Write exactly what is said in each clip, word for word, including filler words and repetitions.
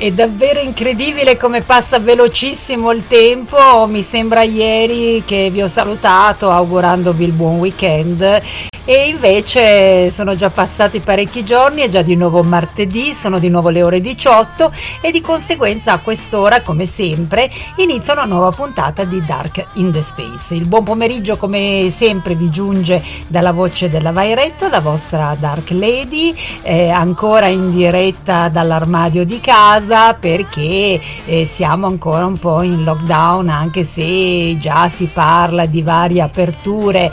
È davvero incredibile come passa velocissimo il tempo, mi sembra ieri che vi ho salutato augurandovi il buon weekend e invece sono già passati parecchi giorni, è già di nuovo martedì, sono di nuovo le ore diciotto e di conseguenza a quest'ora, come sempre, inizia una nuova puntata di Dark in the Space. Il buon pomeriggio come sempre vi giunge dalla voce della Vairetto, la vostra Dark Lady, eh, ancora in diretta dall'armadio di casa perché eh, siamo ancora un po' in lockdown, anche se già si parla di varie aperture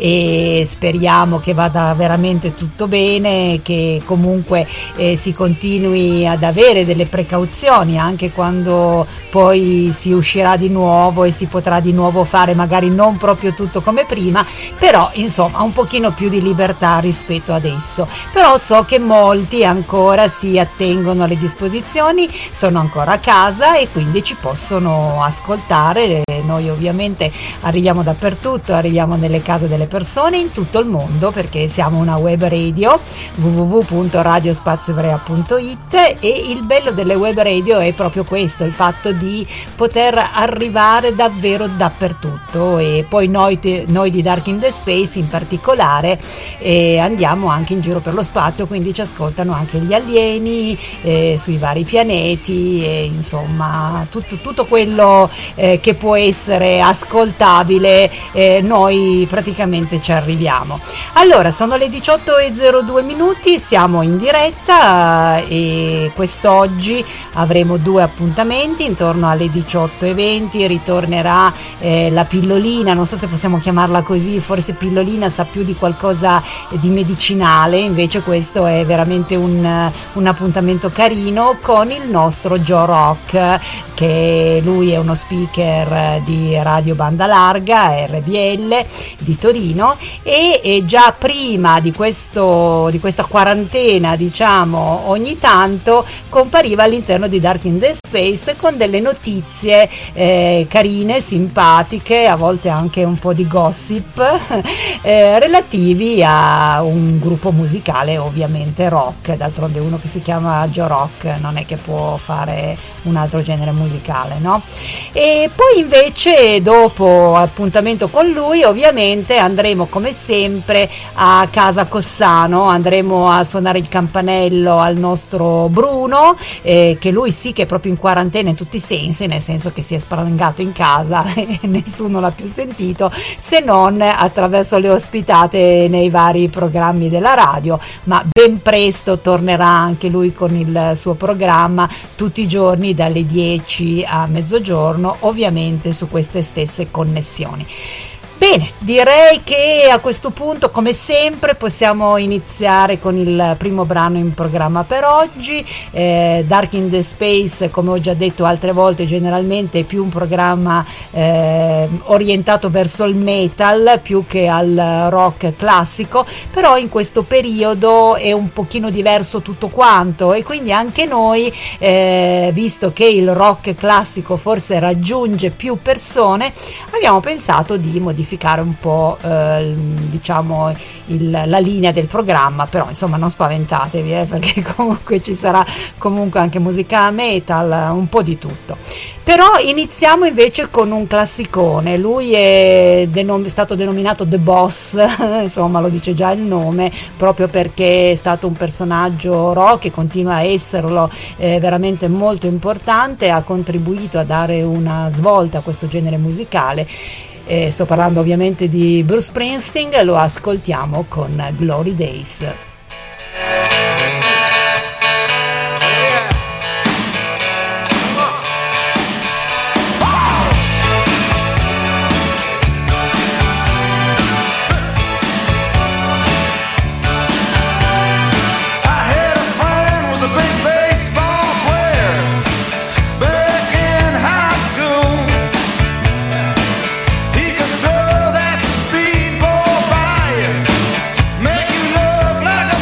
e speriamo che vada veramente tutto bene, che comunque eh, si continui ad avere delle precauzioni anche quando poi si uscirà di nuovo e si potrà di nuovo fare magari non proprio tutto come prima, però insomma un pochino più di libertà rispetto adesso. Però so che molti ancora si attengono alle disposizioni, sono ancora a casa e quindi ci possono ascoltare. Noi ovviamente arriviamo dappertutto, arriviamo nelle case delle persone in tutto il mondo perché siamo una web radio, w w w punto radio spazio ivrea punto i t, e il bello delle web radio è proprio questo, il fatto di poter arrivare davvero dappertutto. E poi noi, te, noi di Dark in the Space in particolare eh, andiamo anche in giro per lo spazio, quindi ci ascoltano anche gli alieni eh, sui vari pianeti e insomma tutto, tutto quello eh, che può essere ascoltabile, eh, noi praticamente ci arriviamo. Allora, sono le diciotto e zero due minuti, siamo in diretta e quest'oggi avremo due appuntamenti. Intorno alle diciotto e venti ritornerà eh, la pillolina, non so se possiamo chiamarla così, forse pillolina sa più di qualcosa di medicinale, invece questo è veramente un, un appuntamento carino con il nostro Joe Rock, che lui è uno speaker di radio banda larga R B L di Torino e, e già prima di questo di questa quarantena, diciamo, ogni tanto compariva all'interno di Dark in the Space con delle notizie eh, carine, simpatiche, a volte anche un po' di gossip eh, relativi a un gruppo musicale, ovviamente rock. D'altronde uno che si chiama Joe Rock non è che può fare un altro genere musicale, no? E poi invece dopo appuntamento con lui ovviamente andremo come sempre a casa Cossano, andremo a suonare il campanello al nostro Bruno, eh, che lui sì che è proprio in quarantena in tutti i sensi, nel senso che si è sprangato in casa e nessuno l'ha più sentito se non attraverso le ospitate nei vari programmi della radio, ma ben presto tornerà anche lui con il suo programma tutti i giorni dalle dieci a mezzogiorno, ovviamente su queste stesse connessioni. Bene, direi che a questo punto, come sempre, possiamo iniziare con il primo brano in programma per oggi. eh, Dark in the Space, come ho già detto altre volte, generalmente è più un programma eh, orientato verso il metal più che al rock classico, però in questo periodo è un pochino diverso tutto quanto e quindi anche noi, eh, visto che il rock classico forse raggiunge più persone, abbiamo pensato di modificare un po' eh, diciamo il, la linea del programma, però insomma non spaventatevi eh, perché comunque ci sarà comunque anche musica metal, un po' di tutto. Però iniziamo invece con un classicone. Lui è denom- stato denominato The Boss, insomma lo dice già il nome, proprio perché è stato un personaggio rock e continua a esserlo, eh, veramente molto importante, ha contribuito a dare una svolta a questo genere musicale. Eh, sto parlando ovviamente di Bruce Springsteen, lo ascoltiamo con Glory Days. Make you look like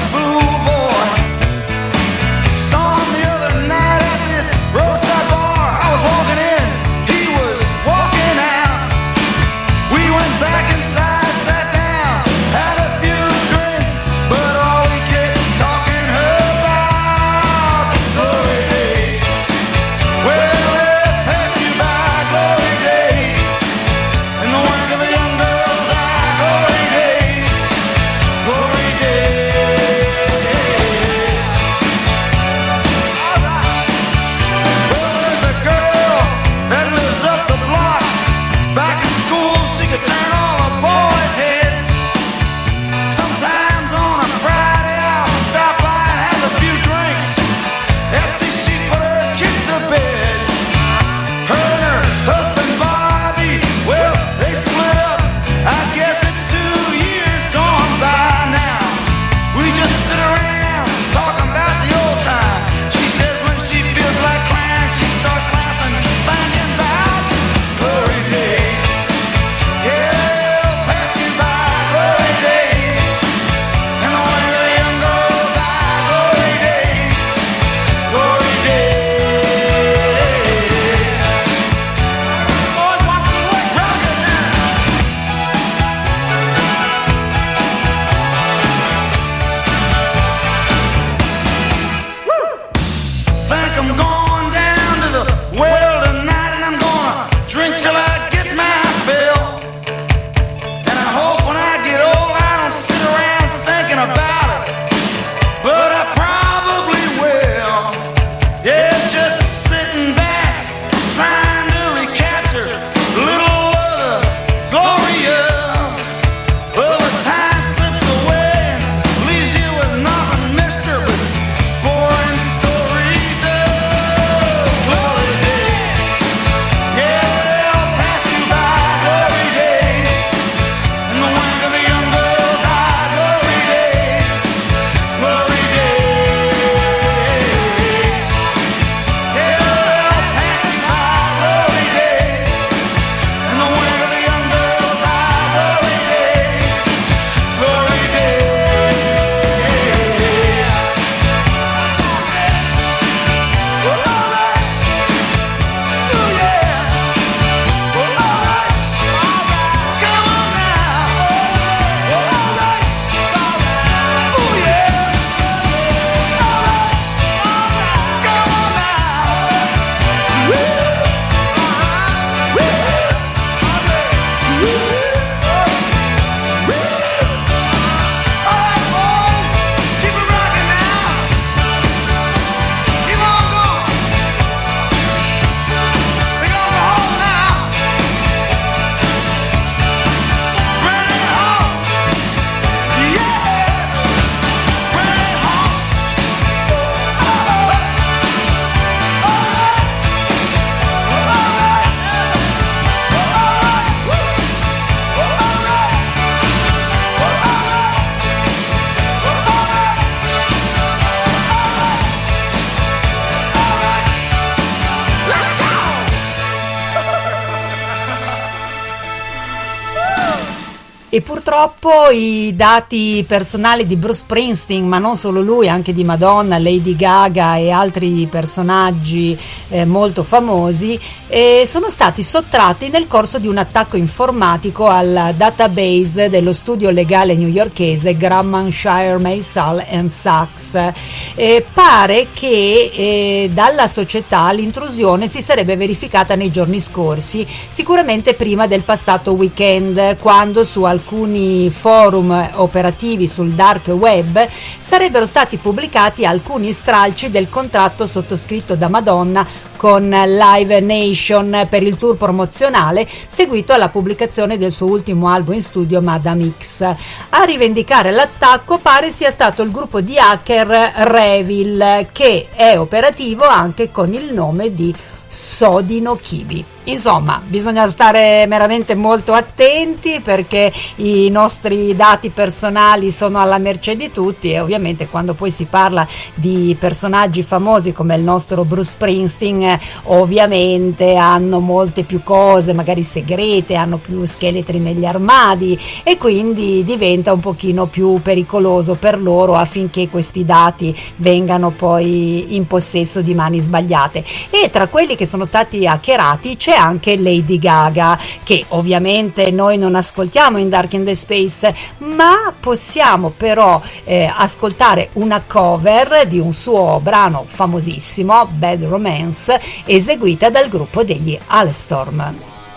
e purtroppo i dati personali di Bruce Springsteen, ma non solo lui, anche di Madonna, Lady Gaga e altri personaggi eh, molto famosi, eh, sono stati sottratti nel corso di un attacco informatico al database dello studio legale newyorkese Graham-Shire Maysal and Sachs. Eh, pare che eh, dalla società l'intrusione si sarebbe verificata nei giorni scorsi, sicuramente prima del passato weekend, quando su alcuni forum operativi sul dark web sarebbero stati pubblicati alcuni stralci del contratto sottoscritto da Madonna con Live Nation per il tour promozionale seguito alla pubblicazione del suo ultimo album in studio Madame X. A rivendicare l'attacco pare sia stato il gruppo di hacker Revil, che è operativo anche con il nome di Sodino Kibi. Insomma, bisogna stare veramente molto attenti, perché i nostri dati personali sono alla mercé di tutti, e ovviamente quando poi si parla di personaggi famosi come il nostro Bruce Springsteen, ovviamente hanno molte più cose magari segrete, hanno più scheletri negli armadi, e quindi diventa un pochino più pericoloso per loro affinché questi dati vengano poi in possesso di mani sbagliate. E tra quelli che sono stati hackerati c'è anche Lady Gaga, che ovviamente noi non ascoltiamo in Dark in the Space, ma possiamo però eh, ascoltare una cover di un suo brano famosissimo, Bad Romance, eseguita dal gruppo degli Halestorm.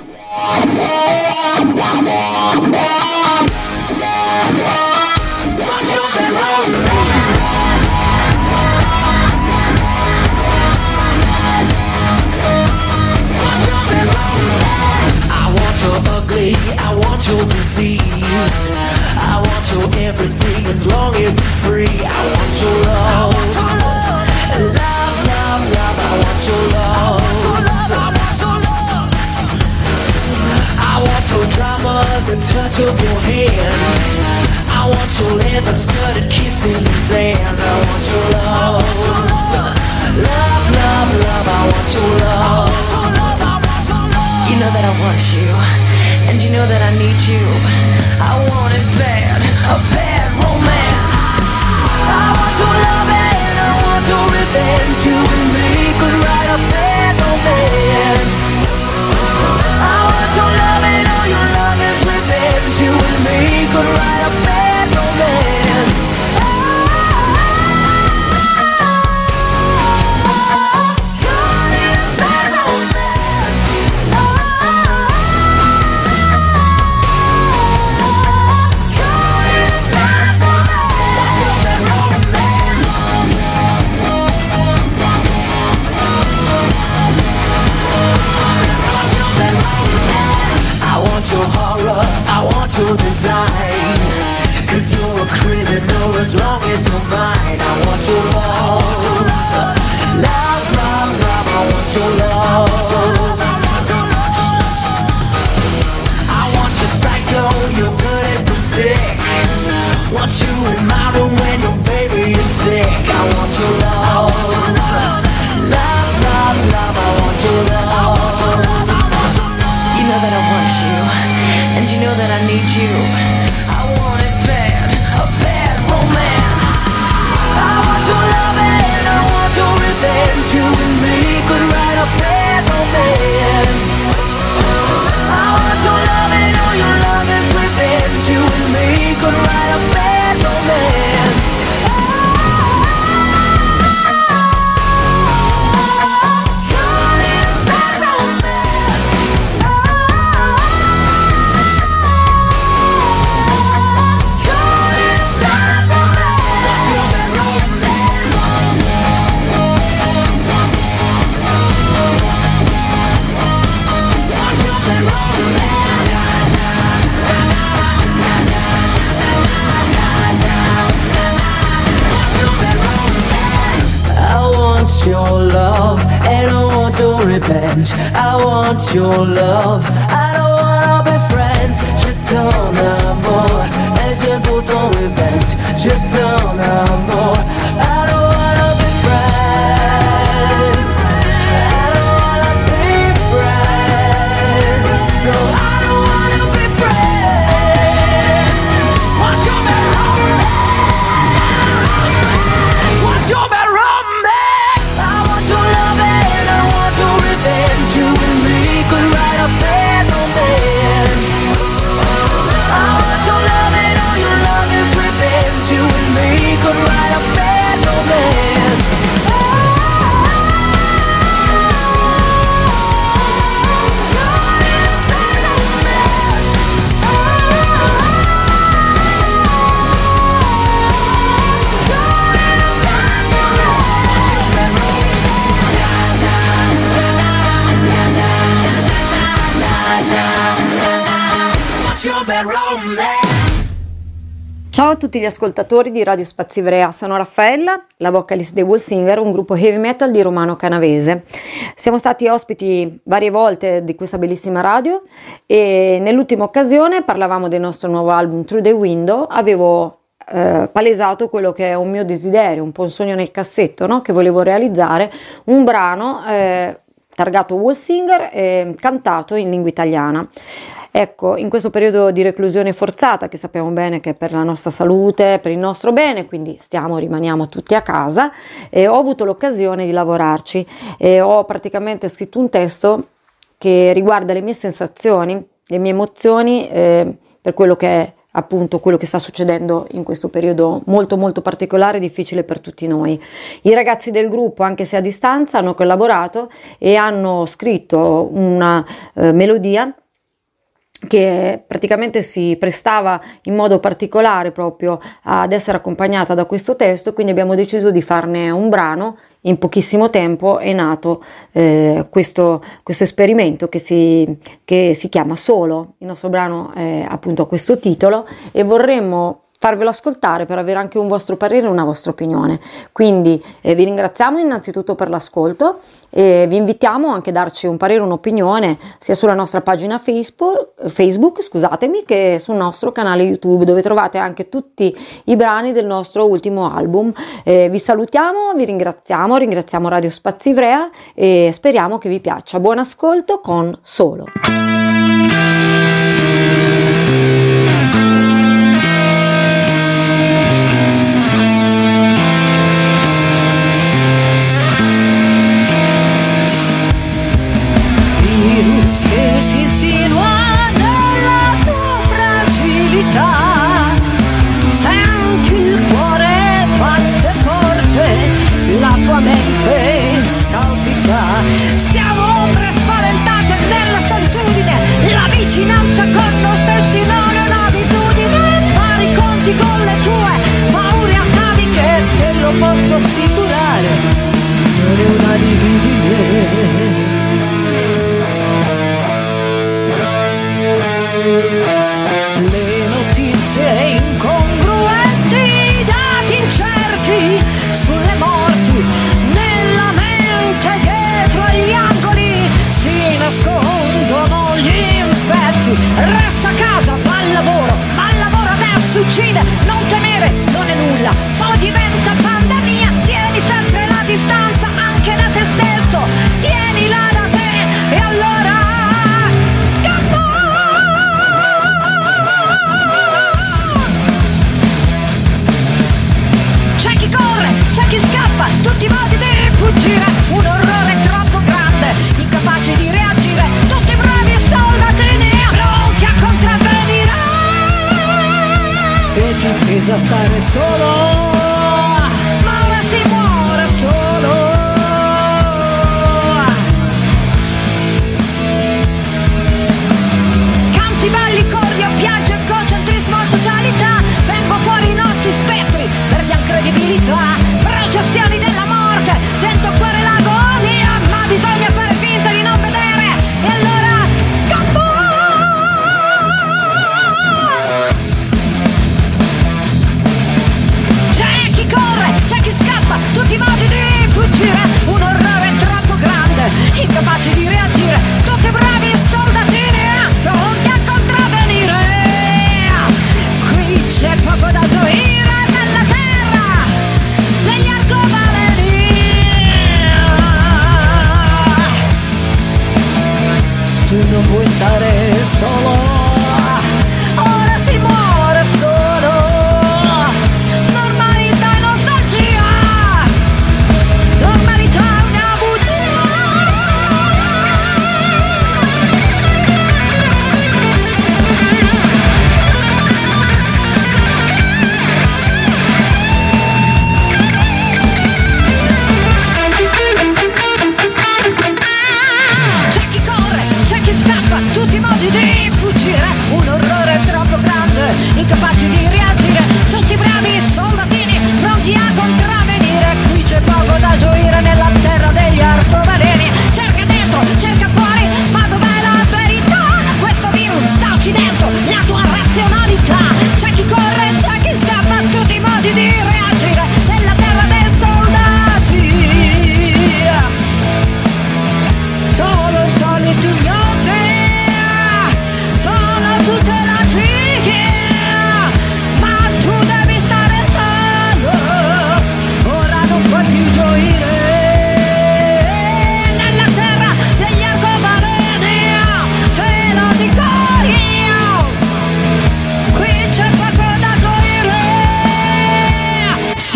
Ugly, I want your disease, I want your everything as long as it's free. I want your love, love, love, love. I want your love, I want your drama, the touch of your hand. I want your leather studded kiss in the sand. I want your love, love, love, love. I want your love. You know that I want you, and you know that I need you. I want it bad, a bad romance. I want your love and I want your revenge. You and me could write a bad romance. I want your love and all your love is revenge. You and me could write a bad romance. Your design, cause you're a criminal as long as you're mine. I want your love, love, love, love. I want your love, I want your psycho, you're good at the stick. Want you in my room when your baby is sick. I want your love, love, love, love. I want your love. You know that I want you, and you know that I need you. I want it bad, a bad romance. I want your love and I want your revenge. You and me could write a bad romance. I want your love and all your love is revenge. You and me could write a bad romance. Your love and I want your revenge. I want your love. I don't wanna be friends. Je t'en amour et je veux ton revenge. Je t'en amour. I don't wanna be friends. I don't wanna be friends. No, I don't wanna be friends. Ciao a tutti gli ascoltatori di Radio Spazi Ivrea, sono Raffaella, la vocalist dei Wallsinger, un gruppo heavy metal di Romano Canavese. Siamo stati ospiti varie volte di questa bellissima radio e nell'ultima occasione parlavamo del nostro nuovo album Through the Window. Avevo eh, palesato quello che è un mio desiderio, un po' un sogno nel cassetto, no? Che volevo realizzare, un brano eh, targato Wallsinger e cantato in lingua italiana. Ecco, in questo periodo di reclusione forzata, che sappiamo bene che è per la nostra salute, per il nostro bene, quindi stiamo, rimaniamo tutti a casa, e ho avuto l'occasione di lavorarci e ho praticamente scritto un testo che riguarda le mie sensazioni, le mie emozioni eh, per quello che è appunto quello che sta succedendo in questo periodo molto molto particolare e difficile per tutti noi. I ragazzi del gruppo, anche se a distanza, hanno collaborato e hanno scritto una eh, melodia che praticamente si prestava in modo particolare proprio ad essere accompagnata da questo testo, quindi abbiamo deciso di farne un brano. In pochissimo tempo è nato eh, questo, questo esperimento che si, che si chiama Solo. Il nostro brano è appunto a questo titolo e vorremmo farvelo ascoltare per avere anche un vostro parere e una vostra opinione. Quindi eh, vi ringraziamo innanzitutto per l'ascolto e vi invitiamo anche a darci un parere, un'opinione sia sulla nostra pagina Facebook, Facebook scusatemi, che sul nostro canale YouTube, dove trovate anche tutti i brani del nostro ultimo album. Eh, vi salutiamo, vi ringraziamo, ringraziamo Radio Spazi Ivrea e speriamo che vi piaccia. Buon ascolto con Solo. Che si insinua nella tua fragilità, senti il cuore batte forte, la tua mente scalpita. Siamo ombre spaventate nella solitudine, la vicinanza con noi stessi non è un'abitudine. Fare i conti con le tue paure ataviche, te lo posso assicurare, non è una libidine. Le notizie incongruenti, i dati incerti sulle morti, nella mente dietro agli angoli si nascondono gli infetti. Resta a casa, va al lavoro, ma il lavoro adesso uccide. Non temere, non è nulla, poi diventa pandemia. Tieni sempre la distanza anche da te stesso, tienila da te e allora chi scappa, tutti i modi di rifuggire, un orrore troppo grande, incapaci di reagire, tutti bravi soldatini, pronti a contravvenire. E ti pesa stare solo, ma ora si muore solo. Canti belli, corri a piangere, egocentrismo e socialità, vengono fuori i nostri spettri, perdiamo credibilità. Processioni della morte, dentro il cuore l'agonia, ma bisogna fare finta di non vedere e allora scappo. C'è chi corre, c'è chi scappa, tutti i modi di fuggire, un orrore troppo grande, incapaci di reagire, tutti bravi soldatini, pronti a contravvenire. Qui c'è poco da gioire nella terra degli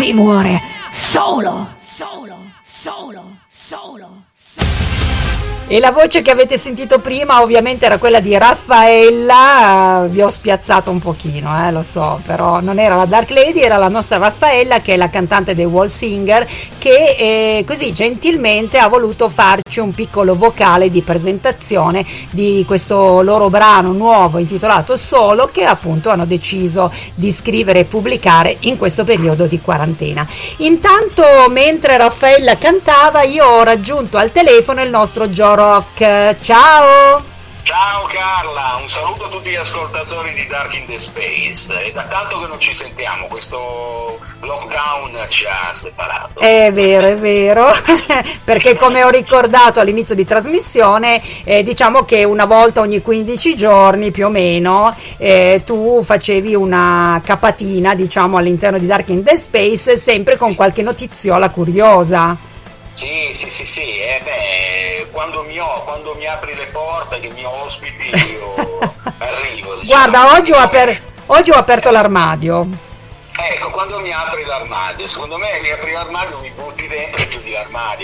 si muore solo, solo, solo, solo. E la voce che avete sentito prima ovviamente era quella di Raffaella, vi ho spiazzato un pochino, eh, lo so, però non era la Dark Lady, era la nostra Raffaella, che è la cantante dei Wall Singer, che eh, così gentilmente ha voluto farci un piccolo vocale di presentazione di questo loro brano nuovo intitolato Solo, che appunto hanno deciso di scrivere e pubblicare in questo periodo di quarantena. Intanto, mentre Raffaella cantava, io ho raggiunto al telefono il nostro Joe Rock. Ciao! Ciao Carla, un saluto a tutti gli ascoltatori di Dark in the Space. È da tanto che non ci sentiamo, questo lockdown ci ha separato. È vero, è vero, perché come ho ricordato all'inizio di trasmissione, eh, diciamo che una volta ogni quindici giorni più o meno eh, tu facevi una capatina, diciamo, all'interno di Dark in the Space, sempre con qualche notiziola curiosa. Sì, sì, sì, sì, eh beh, quando mi, ho, quando mi apri le porte, che mi ospiti, io arrivo. Diciamo. Guarda, oggi ho, aper- oggi ho aperto eh. l'armadio. Ecco, quando mi apri l'armadio, secondo me mi apri l'armadio, mi butti dentro e chiudi l'armadio.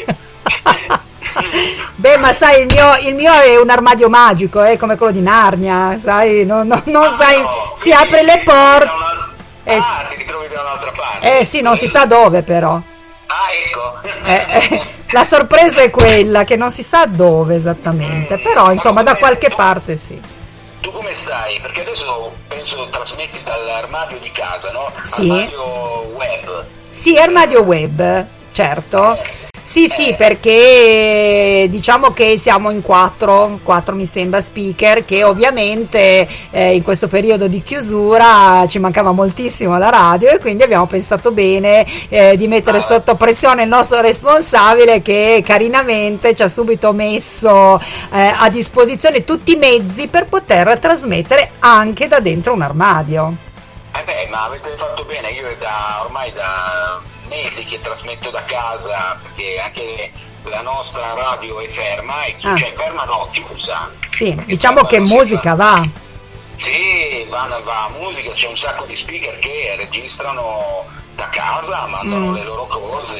Beh, ma sai, il mio, il mio è un armadio magico, è eh, come quello di Narnia, sai, non, non, non ah, sai, no, si apre le porte. Una... Eh, ah, ti ritrovi da un'altra parte. Eh sì, non si sa dove però. Ah, ecco. Eh, eh, la sorpresa è quella che non si sa dove esattamente, però insomma da qualche parte sì. Tu come stai? Perché adesso penso trasmetti dall'armadio di casa, no? Sì. Armadio web. Sì, armadio web, certo. Eh. Sì, sì, perché diciamo che siamo in quattro, quattro mi sembra speaker, che ovviamente eh, in questo periodo di chiusura ci mancava moltissimo la radio e quindi abbiamo pensato bene eh, di mettere sotto pressione il nostro responsabile, che carinamente ci ha subito messo eh, a disposizione tutti i mezzi per poter trasmettere anche da dentro un armadio. Eh beh, ma avete fatto bene, io è da ormai da mesi che trasmetto da casa, perché anche la nostra radio è ferma, e ah. cioè ferma no, chiusa. Sì, diciamo che musica va. Sì, va, va musica, c'è un sacco di speaker che registrano da casa, mandano mm. le loro cose.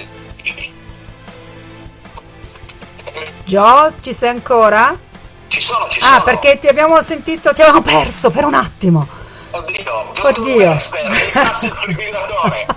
Gio, ci sei ancora? Ci sono, ci ah, sono. Perché ti abbiamo sentito, ti abbiamo perso per un attimo. Oddio, Oddio. il fibrilatore.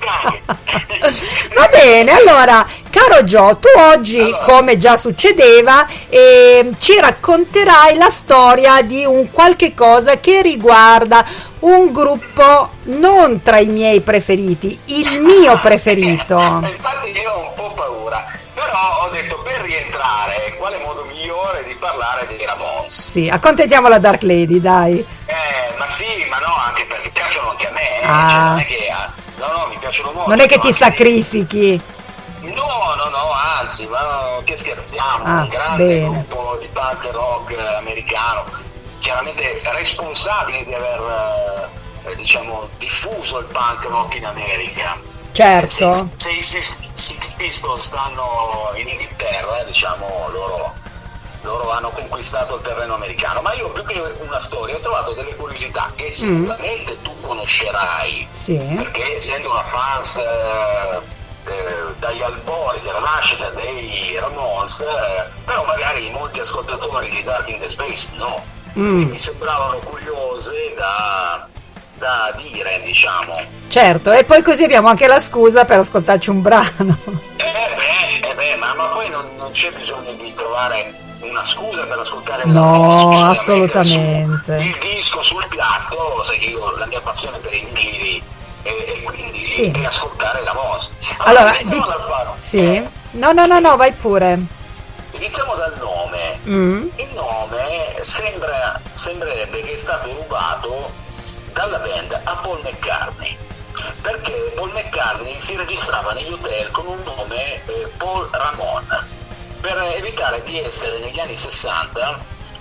Va bene, allora, caro Gio, tu oggi, allora, come già succedeva, eh, ci racconterai la storia di un qualche cosa che riguarda un gruppo non tra i miei preferiti, il mio preferito. Infatti io ho un po' paura, però ho detto, per rientrare, quale modo migliore di parlare dei Ramones? Sì, accontentiamo la Dark Lady, dai. Eh, ma sì, ma no, anche perché piacciono anche a me, eh. ah. Cioè, non è che, no, no, mi piacciono molto. Non è che ti sacrifichi. Di... No, no, no, anzi, ma no, che scherziamo, ah, un grande bene. gruppo di punk rock americano, chiaramente responsabile di aver, eh, diciamo, diffuso il punk rock in America. Certo. Se i Six Pistols stanno in Inghilterra, diciamo, loro... loro hanno conquistato il terreno americano, ma io più che una storia ho trovato delle curiosità che sicuramente mm. tu conoscerai, sì. perché essendo una fans eh, eh, dagli albori della nascita dei Ramones, eh, però magari molti ascoltatori di Dark in the Space no, mm. mi sembravano curiose da, da dire, diciamo. Certo, e poi così abbiamo anche la scusa per ascoltarci un brano. Eh beh, eh beh ma, ma poi non, non c'è bisogno di trovare una scusa per ascoltare no, la assolutamente il disco sul piatto, sai che io la mia passione per i vinili e, e quindi sì. e ascoltare la vostra. Allora, allora iniziamo dic- dal fatto. Sì. Eh, no, no, no, no, vai pure. Iniziamo dal nome. Mm. Il nome sembra, sembrerebbe che è stato rubato dalla band a Paul McCartney, perché Paul McCartney si registrava negli hotel con un nome eh, Paul Ramon, per evitare di essere negli anni sessanta,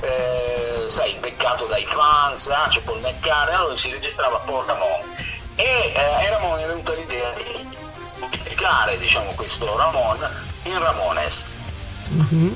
eh, sai, beccato dai fans, ah, c'è Paul McCartney, allora si registrava Paul Ramon. E eh, Ramon è venuta l'idea di modificare, diciamo, questo Ramon in Ramones. Mm-hmm.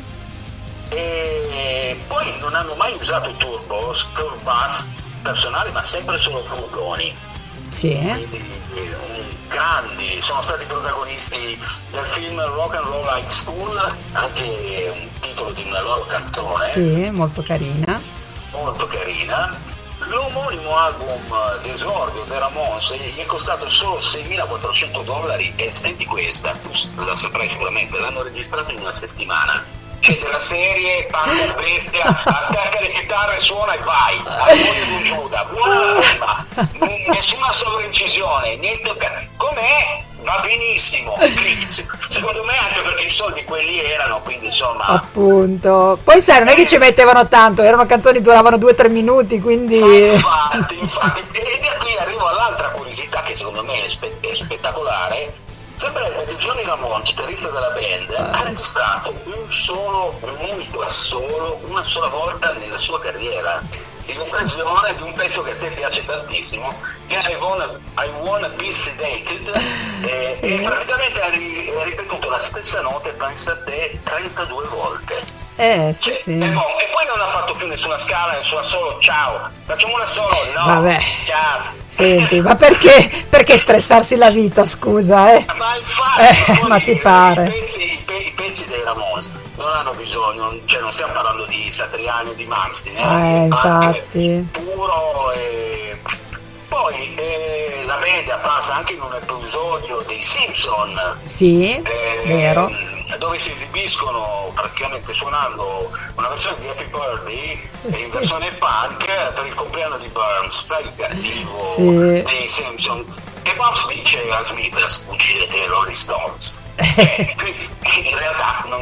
E poi non hanno mai usato turbos, turbus personali, ma sempre solo furgoni. Sì. Quindi, un grandi, sono stati protagonisti del film Rock and Roll High School, anche un titolo di una loro canzone. Sì, molto carina. Molto carina. L'omonimo album d'esordio dei Ramones gli è costato solo seimilaquattrocento dollari e senti questa, tu la saprai sicuramente, l'hanno registrato in una settimana. C'è della serie Panta Bestia, attacca le chitarre, suona e vai, al mondo di un Giuda, buona rima, nessuna sovraincisione, niente, com'è? Va benissimo, secondo me anche perché i soldi quelli erano, quindi insomma... Appunto, poi sai, non è che ci mettevano tanto, erano canzoni che duravano due o tre minuti, quindi... Infatti, infatti, e da qui arrivo all'altra curiosità che secondo me è, spe- è spettacolare. Sembrerebbe che Johnny Ramone, chitarrista della band, ha registrato un solo, un unico assolo, una sola volta nella sua carriera, in occasione di un pezzo che a te piace tantissimo, che è I Wanna, I Wanna Be Sedated, eh, sì. E praticamente ha, ri- ha ripetuto la stessa nota, pensa a te, trentadue volte. Eh, sì, Cioè, sì. E, boh, e poi non ha fatto più nessuna scala, nessuna solo, ciao, facciamo una solo, no, Vabbè. ciao. Senti, ma perché, perché stressarsi la vita, scusa, eh? Ma infatti, Eh, ma ti pare? I pezzi, i, pe- i pezzi dei Ramones non hanno bisogno, cioè non stiamo parlando di Satriani o di Malmsteen, Eh, infatti. anche puro e... Poi eh, la band è apparsa anche in un episodio dei Simpson, Sì, eh, vero. dove si esibiscono praticamente suonando una versione di Happy Birthday Sì. in versione punk per il compleanno di Burns, sai, il cattivo Sì. dei Simpson. E Burns dice a Smith: uccidete i Rolling Stones. Cioè, in realtà non,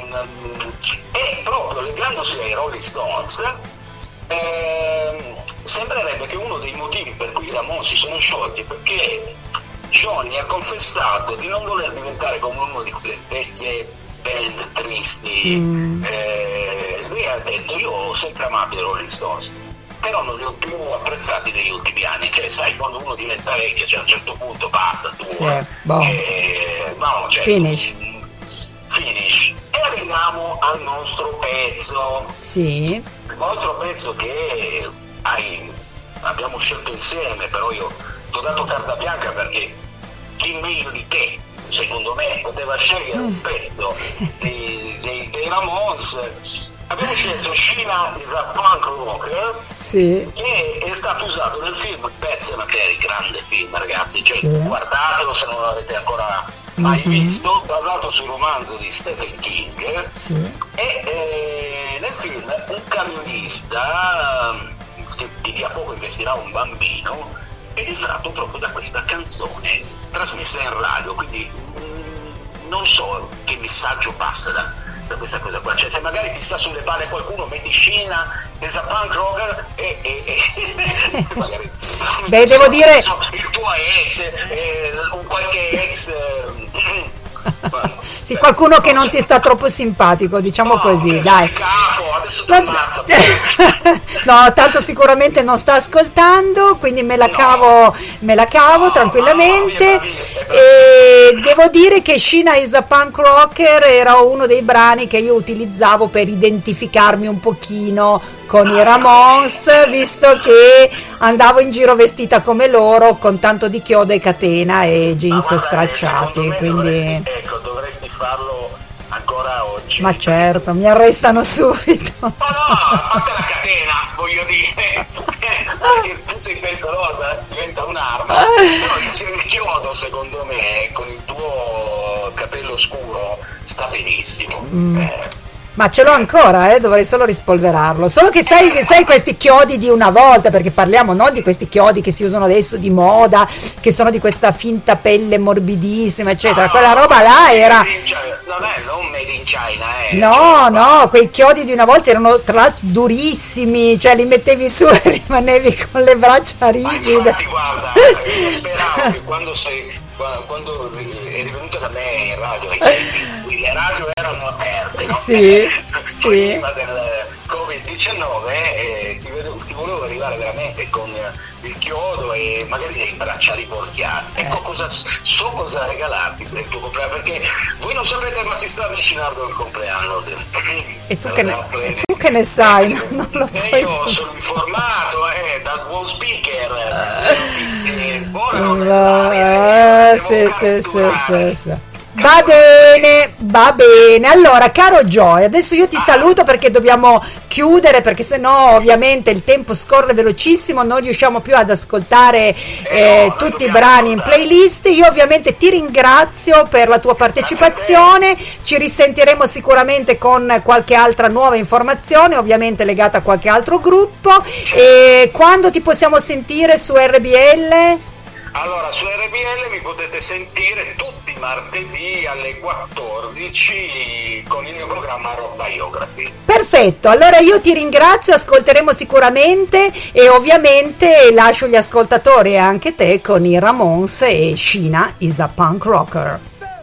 e proprio legandosi ai Rolling Stones ehm, sembrerebbe che uno dei motivi per cui i Ramones si sono sciolti è perché Johnny ha confessato di non voler diventare come uno di quelle vecchie band tristi. Mm. Eh, lui ha detto: io ho sempre amato i Rolling Stones, però non li ho più apprezzati negli ultimi anni. Cioè, sai, quando uno diventa vecchio, cioè a un certo punto basta, tu Sì, boh. eh, no, cioè, Finish. mm, finish. E arriviamo al nostro pezzo. Sì, Il vostro pezzo che hai, abbiamo scelto insieme, però io ti ho dato carta bianca perché chi meglio di te, secondo me, poteva scegliere un pezzo dei, dei, dei Ramones. Abbiamo scelto Sheena is a Punk Rocker, sì, che è stato usato nel film Pets Cemetery, grande film, ragazzi, cioè Sì. guardatelo se non l'avete ancora mai Mhm. visto, basato sul romanzo di Stephen King. sì. E eh, nel film un camionista che di lì a poco investirà un bambino è distratto proprio da questa canzone trasmessa in radio, quindi mm, non so che messaggio passa da, da questa cosa qua, cioè se magari ti sta sulle palle qualcuno, metti Sheena is a Punk Rocker e, e, e magari Beh, devo dire- so, il tuo ex eh, un qualche ex eh, Sì, qualcuno che non ti sta troppo simpatico, diciamo no, così, che dai. sei capo, adesso ti Vabbè. ammazza. No, tanto sicuramente non sta ascoltando, quindi me la No. cavo, me la cavo No, tranquillamente. bravi, bravi, E devo dire che Sheena is a Punk Rocker era uno dei brani che io utilizzavo per identificarmi un pochino con i Ramones, visto che andavo in giro vestita come loro, con tanto di chiodo e catena e Ma jeans guarda, stracciati, secondo me quindi... dovresti, ecco, dovresti farlo ancora oggi. Ma certo, mi arrestano subito. Ma no, a parte la catena, voglio dire, perché tu sei pericolosa, diventa un'arma. Però il chiodo, secondo me, con il tuo capello scuro, sta benissimo. Mm. Eh, Ma ce l'ho ancora, eh, dovrei solo rispolverarlo. Solo che sai, che sai questi chiodi di una volta, perché parliamo non di questi chiodi che si usano adesso di moda, che sono di questa finta pelle morbidissima, eccetera. Quella roba là era... non è non made in China, eh. No, Cioè, no, quei chiodi di una volta erano tra l'altro durissimi, cioè li mettevi su e rimanevi con le braccia Ma rigide. infatti guarda, io speravo che quando sei quando, quando eri venuta da me in radio, ai tempi, le radio erano aperte, no? Sì, Prima sì. del covid diciannove eh, ti vedevo, ti volevo arrivare veramente con il chiodo e magari dei bracciali porchiati. Ecco, cosa, so cosa regalarti per il tuo compleanno, perché voi non sapete, ma si sta avvicinando il compleanno. E tu, che ne, e tu che ne sai? Non, non lo e puoi io sapere. sono informato eh, dal buon speaker. Eh, ora non Eh, sì, sì, sì, sì, sì. Va bene, va bene. Allora, caro Joy, adesso io ti saluto perché dobbiamo chiudere, perché sennò ovviamente il tempo scorre velocissimo, non riusciamo più ad ascoltare eh, no, tutti i brani in playlist. Io ovviamente ti ringrazio per la tua partecipazione, ci risentiremo sicuramente con qualche altra nuova informazione, ovviamente legata a qualche altro gruppo. E quando ti possiamo sentire su R B L? Allora, su R B L mi potete sentire tutti i martedì alle quattordici con il mio programma Rock Biography. Perfetto, allora io ti ringrazio, ascolteremo sicuramente e ovviamente lascio gli ascoltatori e anche te con i Ramones e Sheena is a Punk Rocker.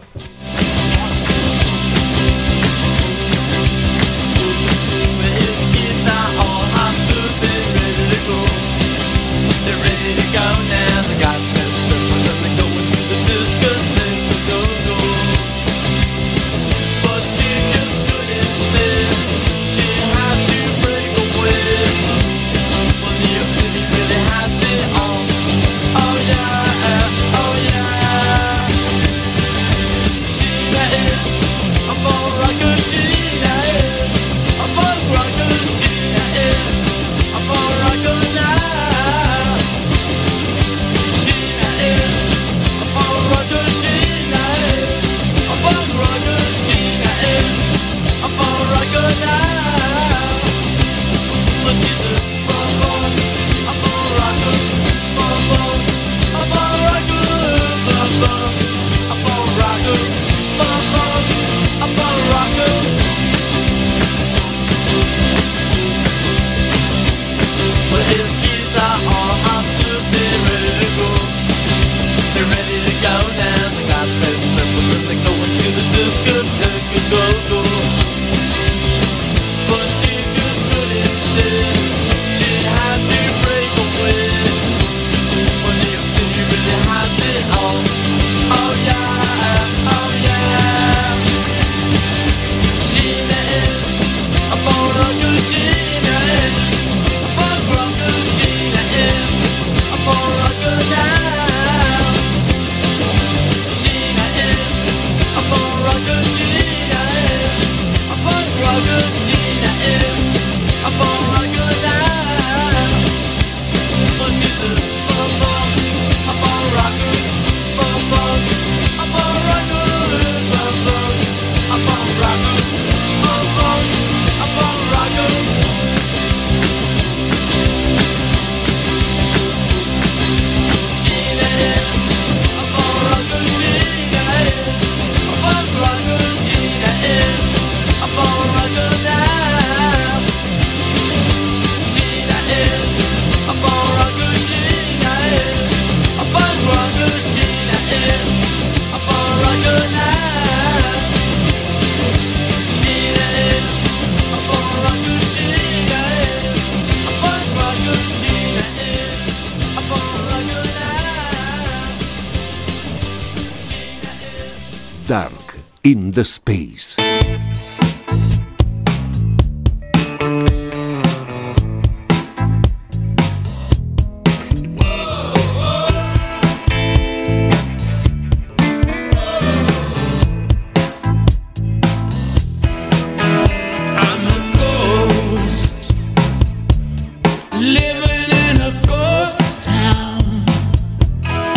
Dark in the Space.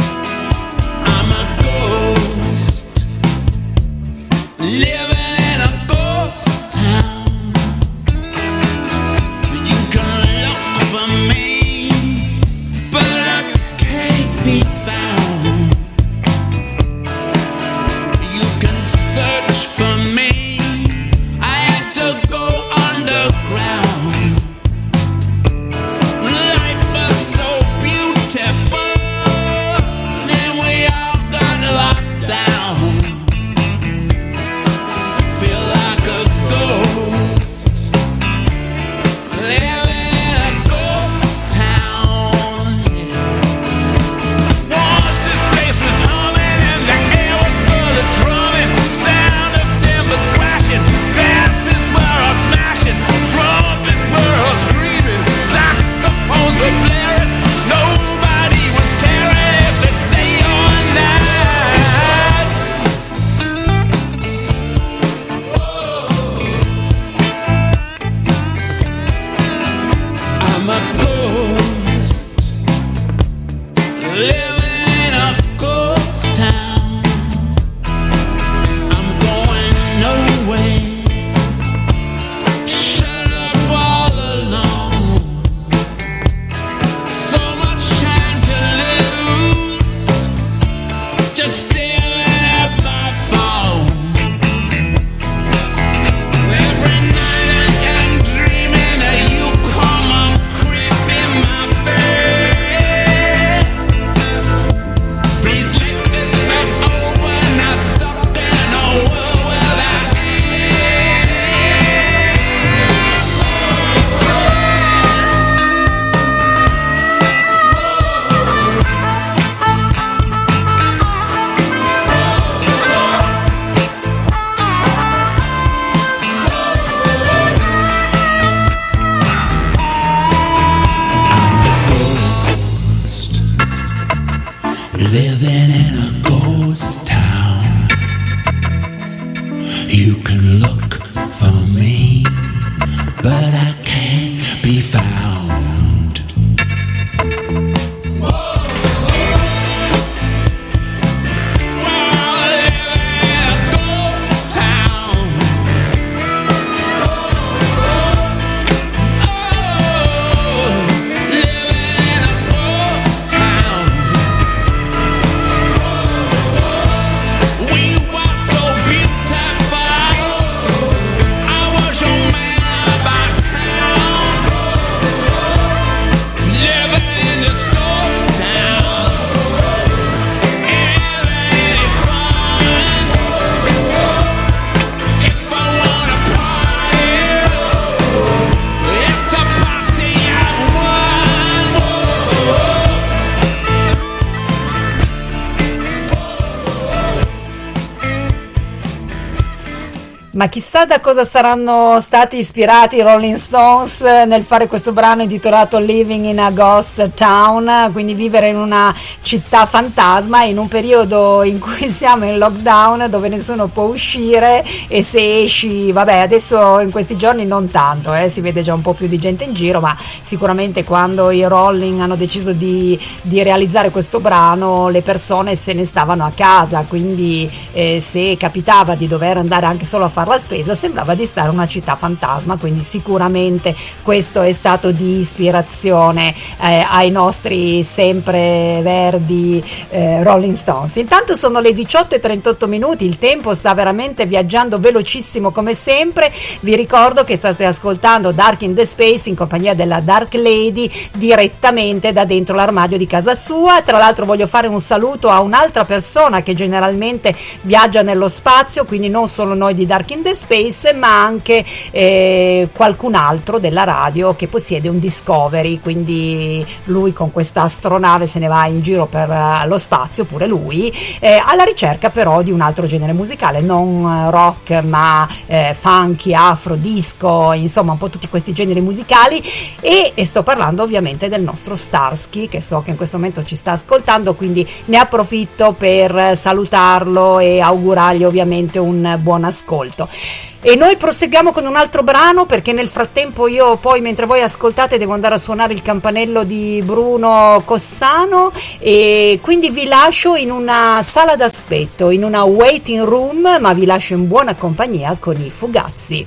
Living in a Ma chissà da cosa saranno stati ispirati i Rolling Stones nel fare questo brano intitolato Living in a Ghost Town, quindi vivere in una città fantasma in un periodo in cui siamo in lockdown, dove nessuno può uscire, e se esci, vabbè, adesso in questi giorni non tanto, eh, si vede già un po' più di gente in giro, ma sicuramente quando i Rolling hanno deciso di, di realizzare questo brano le persone se ne stavano a casa, quindi eh, se capitava di dover andare anche solo a fare la spesa sembrava di stare in una città fantasma, quindi sicuramente questo è stato di ispirazione eh, ai nostri sempre verdi eh, Rolling Stones. Intanto sono le diciotto e trentotto minuti, il tempo sta veramente viaggiando velocissimo come sempre. Vi ricordo che state ascoltando Dark in the Space in compagnia della Dark Lady direttamente da dentro l'armadio di casa sua. Tra l'altro voglio fare un saluto a un'altra persona che generalmente viaggia nello spazio, quindi non solo noi di Dark in the Space, ma anche eh, qualcun altro della radio che possiede un Discovery, quindi lui con questa astronave se ne va in giro per uh, lo spazio, pure lui, eh, alla ricerca però di un altro genere musicale, non uh, rock ma eh, funky, afro, disco, insomma un po' tutti questi generi musicali, e, e sto parlando ovviamente del nostro Starsky, che so che in questo momento ci sta ascoltando, quindi ne approfitto per salutarlo e augurargli ovviamente un buon ascolto. E noi proseguiamo con un altro brano, perché nel frattempo io poi, mentre voi ascoltate, devo andare a suonare il campanello di Bruno Cossano, e quindi vi lascio in una sala d'aspetto, in una waiting room, ma vi lascio in buona compagnia con i Fugazzi.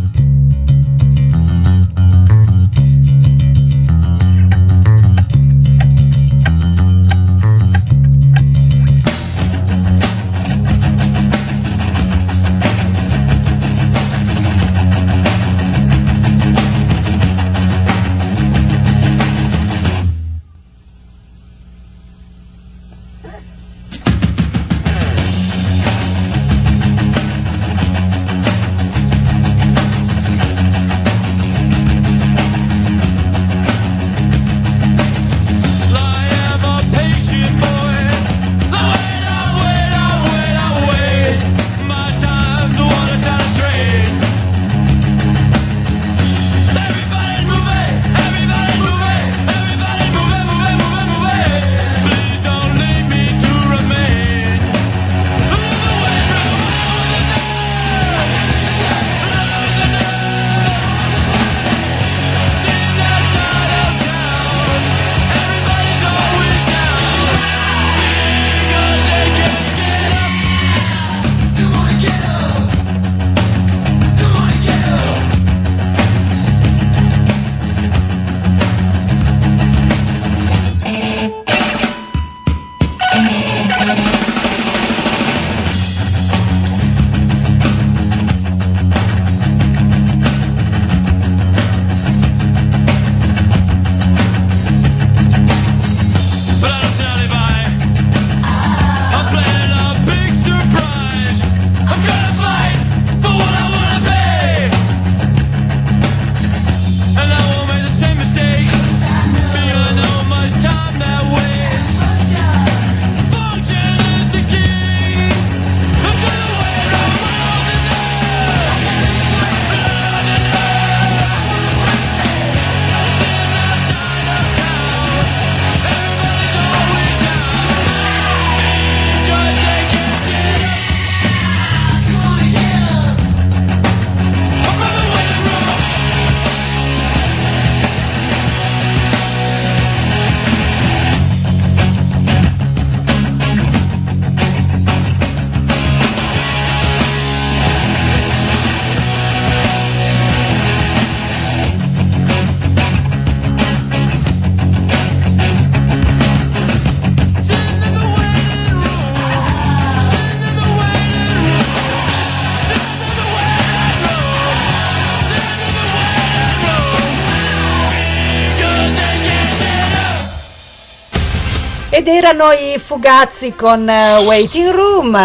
Ed erano i Fugazzi con uh, Waiting Room.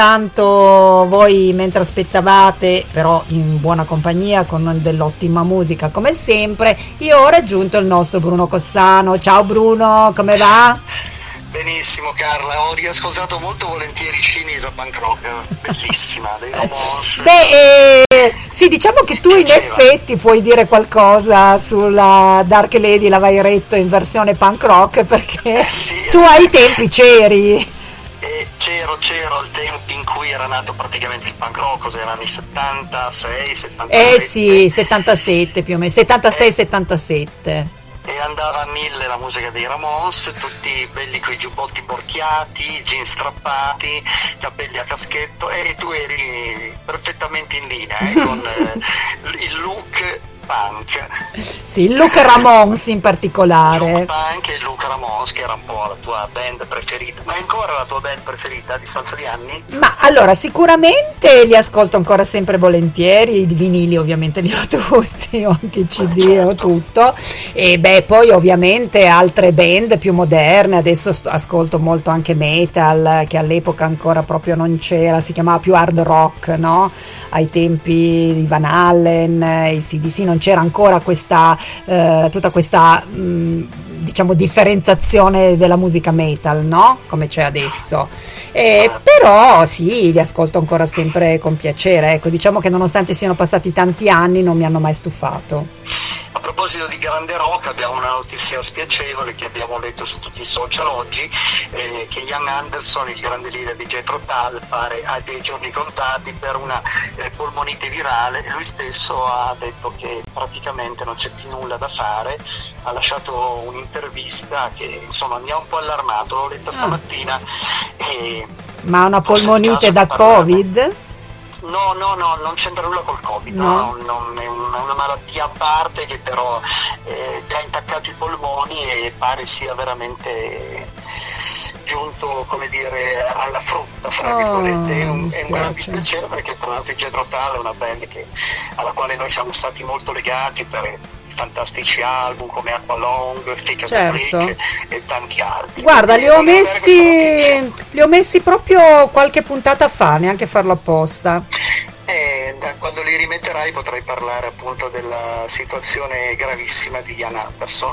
Intanto voi, mentre aspettavate, però in buona compagnia con dell'ottima musica come sempre, io ho raggiunto il nostro Bruno Cossano. Ciao Bruno, come va? Benissimo Carla, ho riascoltato molto volentieri Cinese Punk Rock, bellissima, dei Ramones. Beh, eh, sì, diciamo che tu in piaceva. effetti puoi dire qualcosa sulla Dark Lady, la vai retto in versione punk rock, perché Eh sì, tu ai tempi c'eri. E c'ero, c'ero al tempo in cui era nato praticamente il punk rock, cos'erano anni settantasei, settantasette. Eh sì, settantasette più o meno, settantasei settantasette. E andava a mille la musica dei Ramones, tutti belli coi giubbotti borchiati, jeans strappati, capelli a caschetto, e tu eri perfettamente in linea eh, con eh, il look punk. Sì, il look Ramones in Il particolare. look punk e il look Ramones, che era un po' la tua band preferita. Ma è ancora la tua band preferita a distanza di anni? Ma allora, sicuramente li ascolto ancora sempre volentieri, i vinili ovviamente li ho tutti, ho anche i C D, Certo. ho tutto, e beh, poi ovviamente altre band più moderne, adesso sto- ascolto molto anche metal, che all'epoca ancora proprio non c'era, si chiamava più hard rock, no? Ai tempi di Van Halen, eh, i C D C, non c'era ancora questa, eh, tutta questa, mh, diciamo, differenziazione della musica metal, no? Come c'è adesso. Eh, però sì, li ascolto ancora sempre con piacere, ecco, diciamo che nonostante siano passati tanti anni non mi hanno mai stufato. A proposito di grande rock, abbiamo una notizia spiacevole che abbiamo letto su tutti i social oggi, eh, che Ian Anderson, il grande leader di Jethro Tull, pare ha dei giorni contati per una eh, polmonite virale. Lui stesso ha detto che praticamente non c'è più nulla da fare, ha lasciato un'intervista che insomma mi ha un po' allarmato, l'ho letta stamattina e Ma una ho polmonite sentito da parlarne. Covid? No, no, no, non c'entra nulla col Covid, No. no, non è una, una malattia a parte che però eh, gli ha intaccato i polmoni e pare sia veramente giunto, come dire, alla frutta, fra Oh, virgolette. È un, mi è un gran spiace. dispiacere perché tra l'altro i Jethro Tull è una band che, alla quale noi siamo stati molto legati per fantastici album come Aqualong, Thick as a Certo. Brick e tanti altri. Guarda, li ho Quindi volevo avere questa notizia. messi, li ho messi proprio qualche puntata fa, neanche farlo apposta. Eh, da quando li rimetterai potrai parlare appunto della situazione gravissima di Ian Anderson.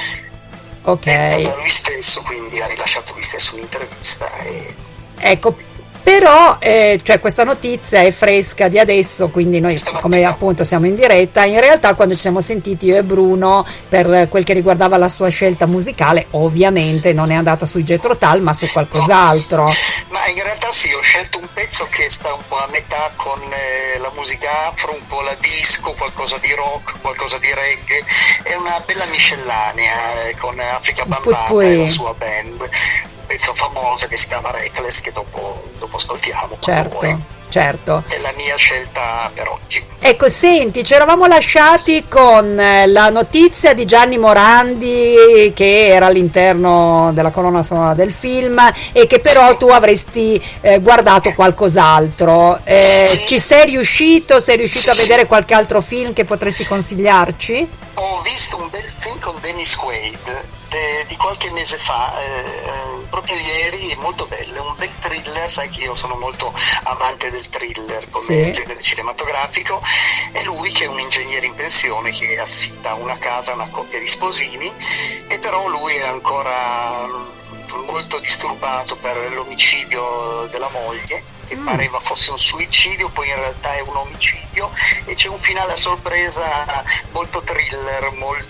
Ok. Detta da lui stesso, quindi ha rilasciato lui stesso un'intervista e Ecco, però eh, cioè questa notizia è fresca di adesso, quindi noi come appunto siamo in diretta, in realtà quando ci siamo sentiti io e Bruno per quel che riguardava la sua scelta musicale, ovviamente non è andata sui Jethro Tull ma su qualcos'altro. ma in realtà sì, ho scelto un pezzo che sta un po' a metà con eh, la musica afro, un po' la disco, qualcosa di rock, qualcosa di reggae, è una bella miscellanea eh, con Africa Bambata Poi- e la sua band, un pezzo famoso che si chiama Reckless che dopo, dopo ascoltiamo. quando vuoi. Certo, certo. È la mia scelta per oggi. Ecco, senti, ci eravamo lasciati con eh, la notizia di Gianni Morandi che era all'interno della colonna sonora del film e che però tu avresti eh, guardato qualcos'altro. Eh, Sì. ci sei riuscito? Sei riuscito Sì, a sì. vedere qualche altro film che potresti consigliarci? Ho visto un bel film con Dennis Quaid de- di qualche mese fa, eh, proprio ieri, molto bello, un bel thriller, sai che io sono molto amante del thriller come Sì. genere cinematografico, è lui che è un ingegnere in pensione che affitta una casa a una coppia di sposini e però lui è ancora mm, molto disturbato per l'omicidio della moglie che Mm. pareva fosse un suicidio, poi in realtà è un omicidio e c'è un finale a sorpresa molto thriller,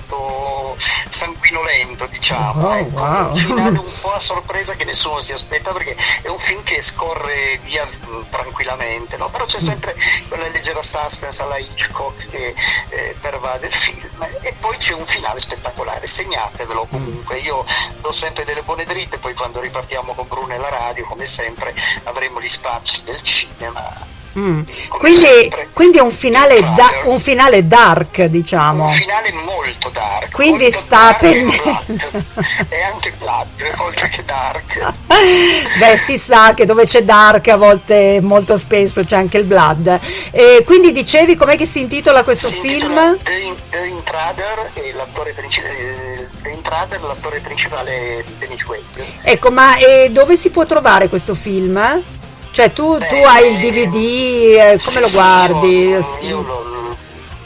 molto sanguinolento, diciamo. Oh, ecco, wow. un finale un po' a sorpresa che nessuno si aspetta perché è un film che scorre via mh, tranquillamente, no? Però c'è sempre quella leggera suspense alla Hitchcock che eh, pervade il film e poi c'è un finale spettacolare, segnatevelo comunque, io do sempre delle buone dritte, poi quando ripartiamo con Bruno e la radio come sempre avremo gli spazi del cinema. Mm. Come Quindi, sempre. quindi un finale, Il da- trailer. un finale dark, diciamo. Un finale molto dark. Quindi molto sta dark e pendendo. blood. E anche blood, oltre che dark. Beh, si sa che dove c'è dark a volte molto spesso c'è anche il blood. E quindi dicevi com'è che si intitola questo Si film? intitola The, In- The Intruder e l'attore principale, The Intruder, l'attore principale è Dennis Quaid. Ecco, ma e dove si può trovare questo film? Cioè tu, tu Beh, hai il D V D, eh, come sì, lo sì, guardi? Io, io lo,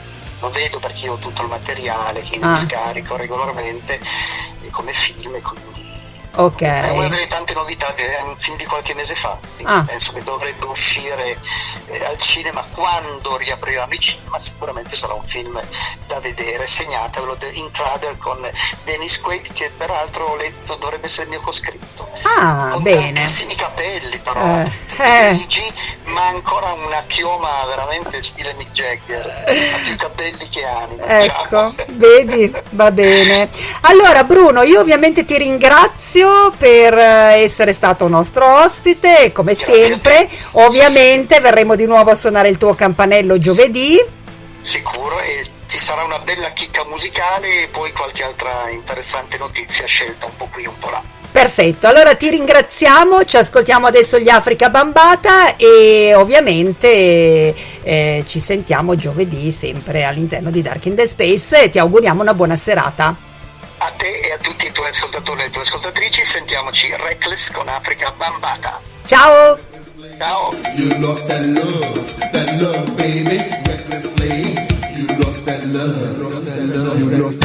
lo vedo perché io ho tutto il materiale che Ah. mi scarico regolarmente e come film e quindi Ok. È una delle tante novità, che è un film di qualche mese fa, quindi Ah. penso che dovrebbe uscire eh, al cinema quando riapriranno i cinema. Sicuramente sarà un film da vedere. Segnatevelo, The Intruder con Dennis Quaid, che peraltro ho letto dovrebbe essere il mio coscritto. Ah, con bene. tantissimi capelli però, Eh, tutti eh. grigi, ma ancora una chioma veramente stile Mick Jagger, ha più capelli che anima. Ecco, diciamo. vedi, va bene. Allora Bruno, io ovviamente ti ringrazio per eh, essere stato nostro ospite e come Grazie sempre a te. ovviamente verremo di nuovo a suonare il tuo campanello giovedì. Sicuro, e ci sarà una bella chicca musicale e poi qualche altra interessante notizia scelta un po' qui un po' là. Perfetto, allora ti ringraziamo, ci ascoltiamo adesso gli Africa Bambata e ovviamente eh, ci sentiamo giovedì sempre all'interno di Dark in the Space e ti auguriamo una buona serata. A te e a tutti i tuoi ascoltatori e le tue ascoltatrici, sentiamoci Reckless con Africa Bambata. Ciao! Ciao! You lost that love, that love, baby, recklessly. You lost that love, you lost that love, you lost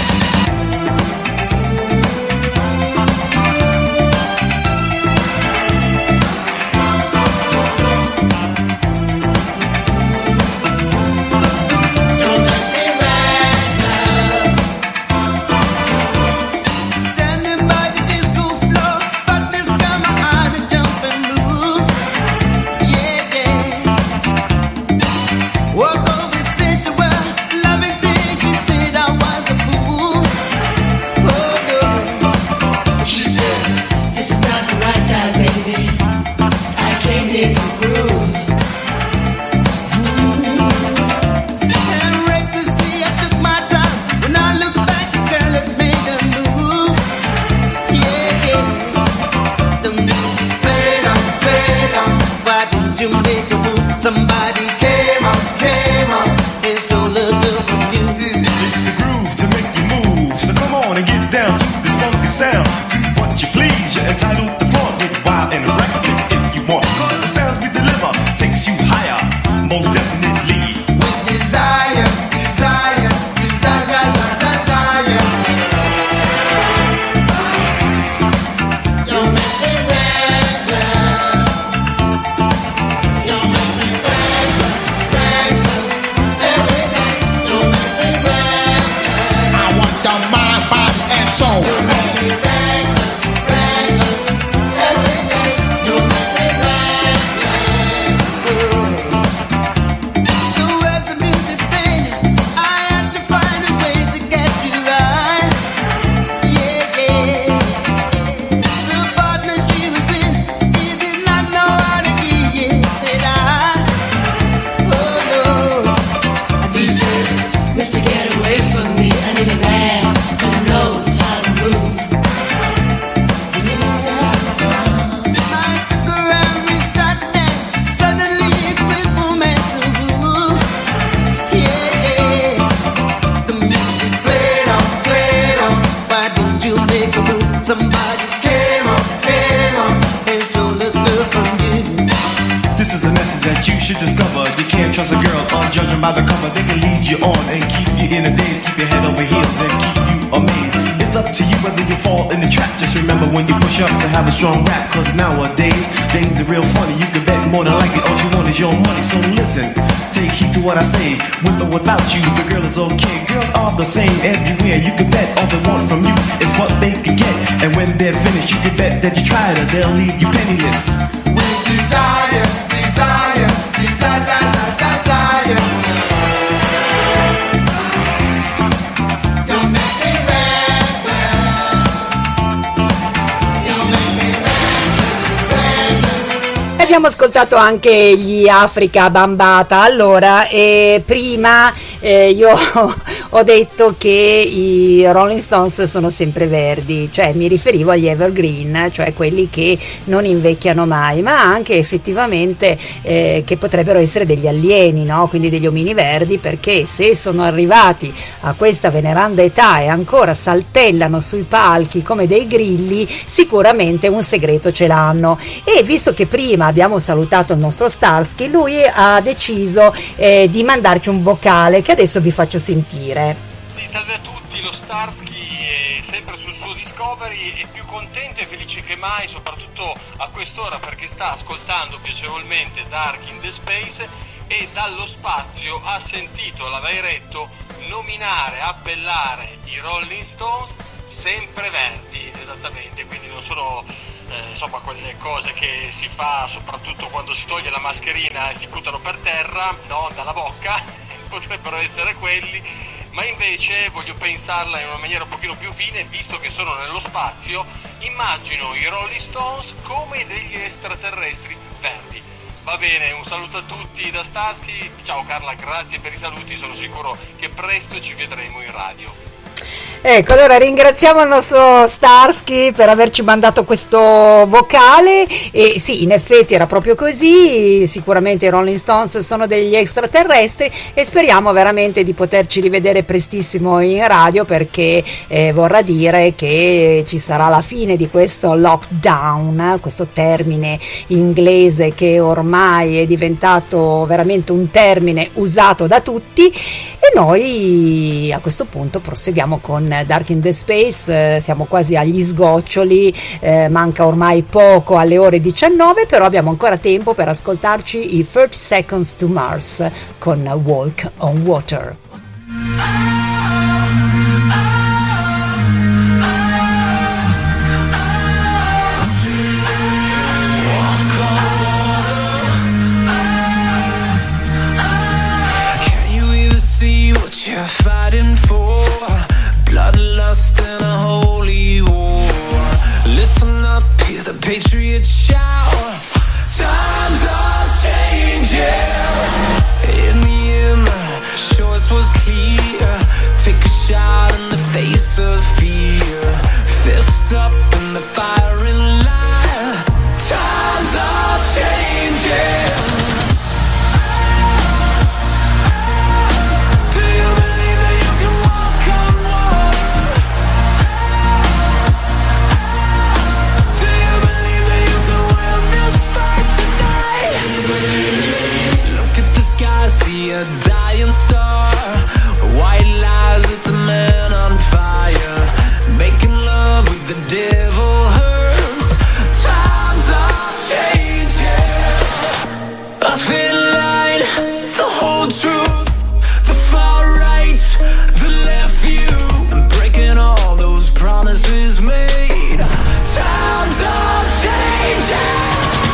Standing by the disco floor, but this time I had to jump and move. Yeah, yeah. Walk over, said to her, loving thing. She said I was a fool. Oh no. She said, this is not the right time, baby. I came here to groove. And recklessly I took my time. When I look back, the girl had made a move. Yeah, yeah. The music played on, played on. Why didn't you make a move? Somebody came on, came on, and stole a girl from you. It's the groove to make you move. So come on and get down to this funky sound. Do what you please. You're entitled to flaunt it wild and reckless if you want. Cause the sounds we deliver takes you higher, most definitely. With desire, desire, desire, desire, desire. You make me reckless. You make me reckless, reckless. Every day you make me reckless. I want your mind, body, and soul. You make me reckless, reckless. Every day you make me reckless. So as the music played, I had to find a way to get you right. Yeah, yeah. The partner she was with, he did not know how to be. Yeah, said I. Oh no. He said, Mister, get away from me. I need a man who knows how to move. I took her and we started to dance. Suddenly a quick moment to move. Yeah, yeah. The music played on, played on. Why didn't you make a move? Somebody came on, came on, and stole a girl from you. This is a message that you should discover. You can't trust a girl on judging by the cover. They can lead you on and keep you in a daze, keep your head over heels and keep you amazed. It's up to you whether you fall in the trap. Just remember when you push up to have a strong rap. Cause nowadays, things are real funny. You can bet more than likely all you want is your money. So listen, take heed to what I say. With or without you, the girl is okay. Girls are the same everywhere. You can bet all they want from you is what they can get. And when they're finished, you can bet that you tried her. They'll leave you penniless. With desire, desire, desire, desire, desire. You make me reckless. You make me reckless, reckless. Abbiamo ascoltato anche gli Africa Bambata. Allora, eh, prima eh, io ho detto che i Rolling Stones sono sempre verdi, cioè mi riferivo agli evergreen, cioè quelli che non invecchiano mai, ma anche effettivamente eh, che potrebbero essere degli alieni, no? Quindi degli omini verdi, perché se sono arrivati a questa veneranda età e ancora saltellano sui palchi come dei grilli, sicuramente un segreto ce l'hanno. E visto che prima abbiamo salutato il nostro Starsky, lui ha deciso eh, di mandarci un vocale che adesso vi faccio sentire. Sì, salve a tutti, lo Starsky è sempre sul suo Discovery, è più contento e felice che mai, soprattutto a quest'ora, perché sta ascoltando piacevolmente Dark in the Space e dallo spazio ha sentito l'Avairetto nominare, appellare i Rolling Stones sempreverdi, esattamente, quindi non sono eh, insomma quelle cose che si fa soprattutto quando si toglie la mascherina e si buttano per terra, no, dalla bocca, potrebbero essere quelli, ma invece voglio pensarla in una maniera un pochino più fine, visto che sono nello spazio, immagino i Rolling Stones come degli extraterrestri verdi. Va bene, un saluto a tutti da Starsky, ciao Carla, grazie per i saluti, sono sicuro che presto ci vedremo in radio. Ecco, allora ringraziamo il nostro Starsky per averci mandato questo vocale e sì, in effetti era proprio così, sicuramente i Rolling Stones sono degli extraterrestri e speriamo veramente di poterci rivedere prestissimo in radio, perché eh, vorrà dire che ci sarà la fine di questo lockdown, questo termine inglese che ormai è diventato veramente un termine usato da tutti, e noi a questo punto proseguiamo con Dark in the Space, eh, siamo quasi agli sgoccioli, eh, manca ormai poco alle ore diciannove, però abbiamo ancora tempo per ascoltarci i thirty seconds to Mars con Walk on Water. You're fighting for bloodlust and a holy war. Listen up, hear the patriots shout. Times are changing. In the end, the choice was clear. Take a shot in the face of fear. Fist up in the firing line. Times are changing. See a dying star, white lies, it's a man on fire. Making love with the devil hurts. Times are changing. A thin line, the whole truth, the far right, the left view, and breaking all those promises made. Times are changing.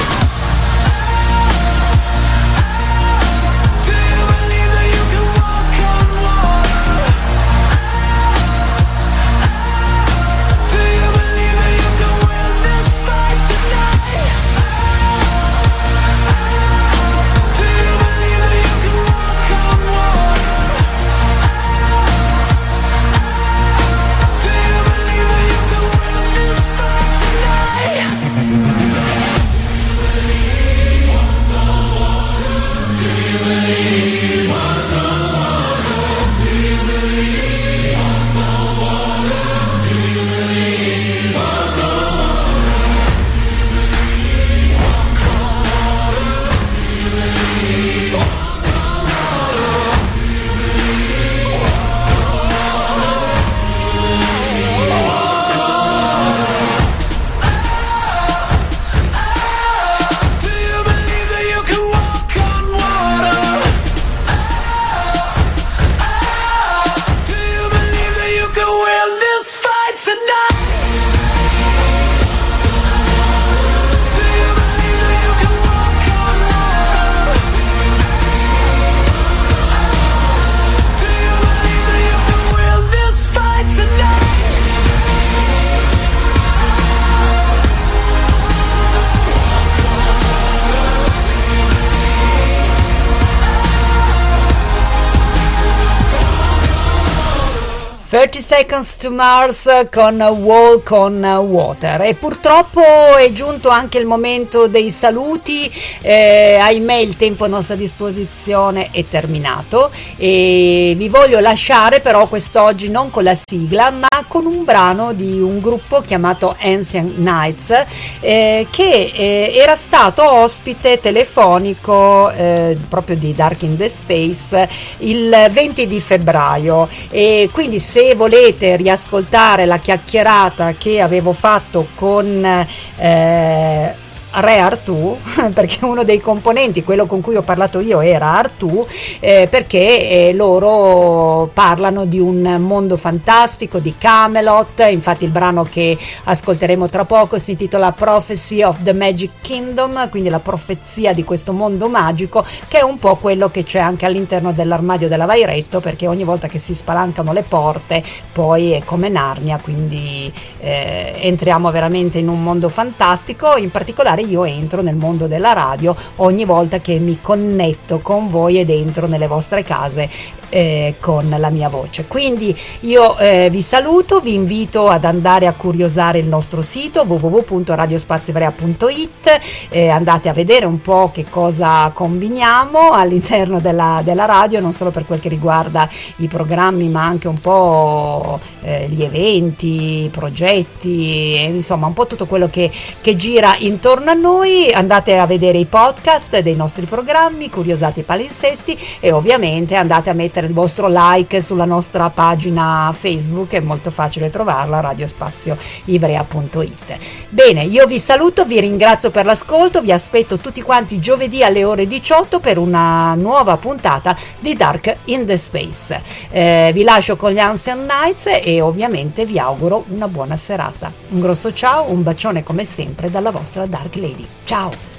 thirty seconds to Mars con Walk on Water. E purtroppo è giunto anche il momento dei saluti, eh, ahimè il tempo a nostra disposizione è terminato e vi voglio lasciare però quest'oggi non con la sigla ma con un brano di un gruppo chiamato Ancient Nights, eh, che eh, era stato ospite telefonico eh, proprio di Dark in the Space il venti di febbraio, e quindi se se volete riascoltare la chiacchierata che avevo fatto con eh, Re Artù, perché uno dei componenti, quello con cui ho parlato io, era Artù, eh, perché eh, loro parlano di un mondo fantastico, di Camelot. Infatti il brano che ascolteremo tra poco si intitola Prophecy of the Magic Kingdom, quindi la profezia di questo mondo magico, che è un po' quello che c'è anche all'interno dell'armadio della Vairetto, perché ogni volta che si spalancano le porte poi è come Narnia, quindi eh, entriamo veramente in un mondo fantastico. In particolare io entro nel mondo della radio ogni volta che mi connetto con voi ed entro nelle vostre case eh, con la mia voce. Quindi io eh, vi saluto, vi invito ad andare a curiosare il nostro sito w w w punto radio spazio ivrea punto i t, eh, andate a vedere un po' che cosa combiniamo all'interno della, della radio, non solo per quel che riguarda i programmi, ma anche un po' eh, gli eventi, i progetti, eh, insomma un po' tutto quello che, che gira intorno a noi. Andate a vedere i podcast dei nostri programmi, curiosati palinsesti, e ovviamente andate a mettere il vostro like sulla nostra pagina Facebook, è molto facile trovarla, radio spazio ivrea punto i t. Bene, io vi saluto, vi ringrazio per l'ascolto, vi aspetto tutti quanti giovedì alle ore diciotto per una nuova puntata di Dark in the Space. Eh, vi lascio con gli Ancient Knights e ovviamente vi auguro una buona serata. Un grosso ciao, un bacione come sempre dalla vostra Dark Lady. Ciao!